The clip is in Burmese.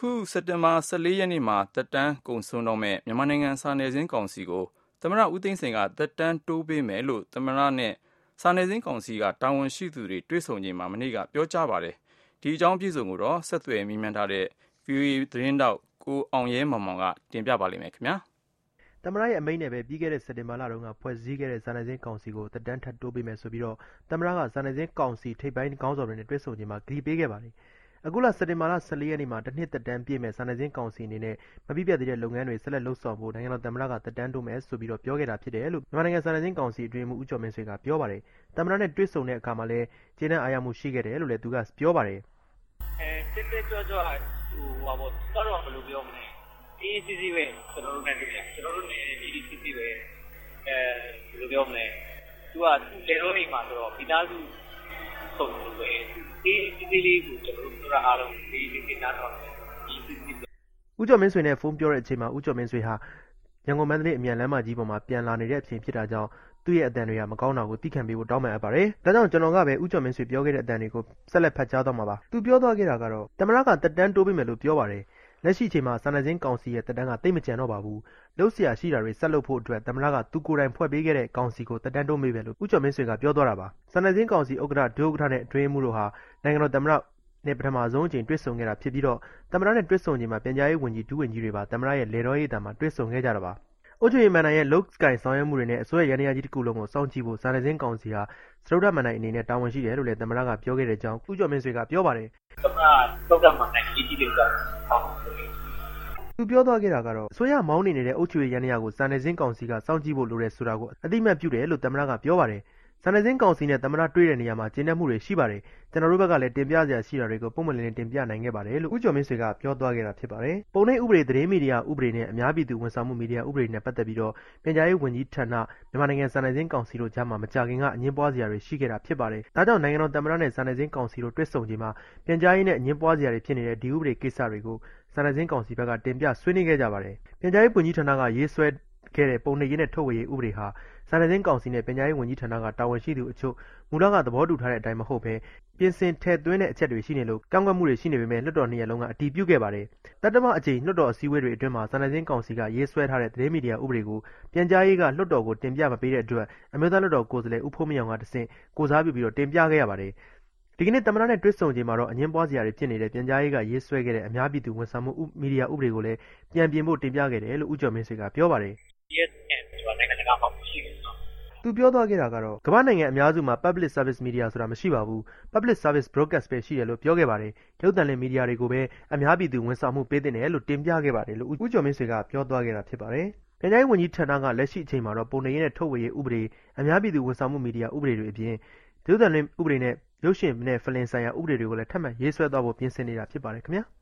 ခုစက်တင်ဘာ14ရက်နေ့မှာတက်တန်းကုန်ဆုံးတော့မဲ့မြန်မာနိုင်ငံစာနယ်ဇင်းကောင်စီကိုသမ္မတဦးသိန်းစိန်ကတက်တန်းတိုးပေးမယ်လို့သမ္မတနဲ့စာနယ်ဇင်းကောင်စီကတာဝန်ရှိသူတွေတွေ့ဆုံချိန်မှာမနေ့ကပြောကြားပါတယ်။ဒီအကြောင်းပြည့်စုံကိုတော့ဆက်သွယ်မိမှန်းထားတဲ့ VOA သတင်းတောက်ကိုအောင်ရဲမောင်မောင်ကတင်ပြပါလိမ့်မယ်ခင်ဗျာ။သမ္မတရဲ့အမိန့်နဲ့ပဲပြီးခဲ့တဲ့စက်တင်ဘာလတုန်းကဖွဲ့စည်းခဲ့တဲ့စာနယ်ဇင်းကောင်စီကိုတက်တန်းထပ်တိုးပေးမယ်ဆိုပြီးတော့သမ္မတကစာနယ်ဇင်းကောင်စီထိပ်ပိုင်းခေါင်းဆောင်တွေနဲ့တွေ့ဆုံချိန်မှာကတိပေးခဲ့ပါတယ်။အခုလစက်တင်ဘာလ14ရက်နေ့မှာတစ်နှစ်တက်တန်းပြည့်မဲ့စာနယ်ဇင်းကောင်စီအနေနဲ့မပြည့်ပြတ်သေးတဲ့လုပ်ငန်းတွေဆက်လက်လုပ်ဆောင်ဖို့နိုင်ငံတော်သမ္မတကတက်တန်းတိုးမယ်ဆိုပြီးတော့ပြောခဲ့တာဖြစ်တယ်လို့မြန်မာနိုင်ငံစာနယ်ဇင်းကောင်စီအတွင်းမှဦးကျော်မင်းဆွေကပြောပါတယ်။သမ္မတနဲ့တွေ့ဆုံတဲ့အခါမှာလည်းကျေနပ်အားရမှုရှိခဲ့တယ်လို့လည်းသူကပြောပါတယ်။တက်ကြွတော့ဘယ်လိုပြောမလဲ။အေးစီစီပဲကျွန်တော်တို့နဲ့တွေ့တယ်။ကျွန်တော်တို့နဲ့အေးစီစီပဲဘယ်လိုပြောမလဲ။သူကလေရိုးနေမှာဆိုတော့မိသားစုဆုံးလို့ပဲဒီလေးကိုကျွန်တော်တို့အားလုံးဒီနားတော့ဒီစီစီဦးကျော်မင်းဆွေနဲ့ဖုန်းပြောတဲ့အချိန်မှာဦးကျော်မင်းဆွေဟာရန်ကုန်မန္တလေးအမြန်လမ်းမကြီးပေါ်မှာပြန်လာနေတဲ့အချိန်ဖြစ်တာကြောင့်သူ့ရဲ့အတန်တွေကမကောင်းတာကိုသိခံပေးဖို့တောင်းပန်အပ်ပါတယ်။ဒါကြောင့်ကျွန်တော်ကပဲဦးကျော်မင်းဆွေပြောခဲ့တဲ့အတန်တွေကိုဆက်လက်ဖတ်ကြားသွားမှာပါ။သူပြောသွားခဲ့တာကတော့သမ္မတကတက်တန်းတိုးပေးမယ်လို့ပြောပါတယ်။လက်ရှိအချိန်မှာစာနယ်ဇင်းကောင်စီရဲ့တက်တန်းကတိတ်မကြံတော့ပါဘူး။လှုပ်ရှားရှိတာတွေဆက်လုပ်ဖို့အတွက်သမ္မတကသူကိုယ်တိုင်ဖွဲ့ပေးခဲ့တဲ့ကောင်စီကိုတက်တန်းတိုးပေးမယ်လို့ဦးကျော်မင်းဆွေကပြောသွားတာပါ။စာနယ်ဇင်းကောင်စီဥက္ကဋ္ဌဒုဥက္ကဋ္ဌနဲ့အတွင်းမှုတို့ဟာနိုင်ငံတော်သမ္မတနဲ့ပထမဆုံးအကြိမ်တွေ့ဆုံခဲ့တာဖြစ်ပြီးတော့သမ္မတနဲ့တွေ့ဆုံချိန်မှာပြန်ကြားရေးဝန်ကြီးဒုဝန်ကြီးတွေပါသမ္မတရဲ့လေတော်ရေးတံမှာတွေ့ဆုံခဲ့ကြတာပါ။အုပ်ချုပ်ရေးမန်နိုင်ရဲ့လုတ်စကိုင်ဆောင်ရွက်မှုတွေနဲ့အစိုးရရန်ရာကြီးတစ်ခုလုံးကိုစောင့်ကြည့်ဖို့စာနယ်ဇင်းကောင်စီဟာစရုဒ္ဓမန်နိုင်အနေနဲ့တာဝန်ရှိတယ်လို့လည်းသမ္မတကပြောခဲ့တဲ့အကြောင်းဦးကျော်မင်းဆွေကပြောပါတယ်။သမ္မတသုတ်တမန်နိုင်ကြီးတွေကသူပြောသွားခဲ့တာကတော့အစိုးရမောင်းနေတဲ့အုပ်ချုပ်ရေးရန်ရာကိုစာနယ်ဇင်းကောင်စီကစောင့်ကြည့်ဖို့လိုတယ်ဆိုတာကိုအသိအမှတ်ပြုတယ်လို့သမ္မတကပြောပါတယ်။စာနယ်ဇင်းကောင်စီနဲ့သမ္မတတွေ့တဲ့နေရာမှာကျဉ်းနှံ့မှုတွေရှိပါတယ်။ကျွန်တော်တို့ဘက်ကလည်းတင်ပြစရာရှိတာတွေကိုပုံမှန်လေးတင်ပြနိုင်ခဲ့ပါတယ်လို့ဦးကျော်မင်းဆွေကပြောသွားခဲ့တာဖြစ်ပါတယ်။ပုံနှိပ်ဥပဒေသတင်းမီဒီယာဥပဒေနဲ့အများပြည်သူဝန်ဆောင်မှုမီဒီယာဥပဒေနဲ့ပတ်သက်ပြီးတော့ပြန်ကြားရေးဝန်ကြီးဌာနမြန်မာနိုင်ငံစာနယ်ဇင်းကောင်စီတို့ကြားမှာမကြာခင်ကအငင်းပွားစရာတွေရှိခဲ့တာဖြစ်ပါတယ်။ဒါကြောင့်နိုင်ငံတော်သမ္မတနဲ့စာနယ်ဇင်းကောင်စီတို့တွေ့ဆုံချိန်မှာပြန်ကြားရေးနဲ့အငင်းပွားစရာတွေဖြစ်နေတဲ့ဒီဥပဒေကိစ္စတွေကိုစာနယ်ဇင်းကောင်စီဘက်ကတင်ပြဆွေးနွေးခဲ့ကြပါတယ်။ပြန်ကြားရေးဝန်ကြီးဌာနကရေးဆွဲခဲ့တဲ့ပုံနှိပ်ရေးနဲ့ထုတ်ဝေရေးဥပဒေဟာစာနယ်ဇင်းကောင်စီနဲ့ပြန်ကြားရေးဝန်ကြီးဌာနကတာဝန်ရှိသူအချို့မူလကသဘောတူထားတဲ့အတိုင်းမဟုတ်ဘဲပြင်ဆင်ထည့်သွင်းတဲ့အချက်တွေရှိနေလို့ကန့်ကွက်မှုတွေရှိနေပေမဲ့လွှတ်တော်နှစ်ရပ်လုံးကအတည်ပြုခဲ့ပါတယ်။တတမအကြိမ်လွှတ်တော်အစည်းအဝေးတွေအတွင်းမှာစာနယ်ဇင်းကောင်စီကရေးဆွဲထားတဲ့သတင်းမီဒီယာဥပဒေကိုပြန်ကြားရေးကလွှတ်တော်ကိုတင်ပြမပေးတဲ့အတွက်အမျိုးသားလွှတ်တော်ကိုယ်စားလှယ်ဦးဖိုးမြင့်အောင်ကတဆင့်ကိုစားပြုပြီးတော့တင်ပြခဲ့ရပါတယ်။ဒီကနေ့သမ္မတနဲ့တွေ့ဆုံချိန်မှာတော့အငင်းပွားစရာတွေဖြစ်နေတဲ့ပြန်ကြားရေးကရေးဆွဲခဲ့တဲ့အများပြည်သူဝန်ဆောင်မှုမီဒီယာဥပဒေကိုလည်းပြန်ပြင်ဖို့တင်ပြခဲ့တယ်လို့ဦးကျော်မင်းဆွေကပြောပါတယ်သူပြောသွားခဲ့တာကတော့ကမ္ဘာနိုင်ငံအများစုမှာ Public Service Media ဆိုတာမရှိပါဘူး။ Public Service Broadcast ပဲရှိတယ်လို့ပြောခဲ့ပါတယ်။ရုပ်သံလွှင့်မီဒီယာတွေကိုပဲအများပြည်သူဝန်ဆောင်မှုပေးသင့်တယ်လို့တင်ပြခဲ့ပါတယ်လို့ဦးကျော်မင်းဆွေကပြောသွားခဲ့တာဖြစ်ပါတယ်။ပြန်ကြားရေးဝန်ကြီးဌာနကလက်ရှိအချိန်မှာတော့ပုံနှိပ်ရေးနဲ့ထုတ်ဝေရေးဥပဒေအများပြည်သူဝန်ဆောင်မှုမီဒီယာဥပဒေတွေအပြင်ရုပ်သံလွှင့်ဥပဒေနဲ့ရုပ်ရှင်နဲ့ဖလင်ဆိုင်ရာဥပဒေတွေကိုလည်းထပ်မံရေးဆွဲသွားဖို့ပြင်ဆင်နေတာဖြစ်ပါတယ်ခင်ဗျာ။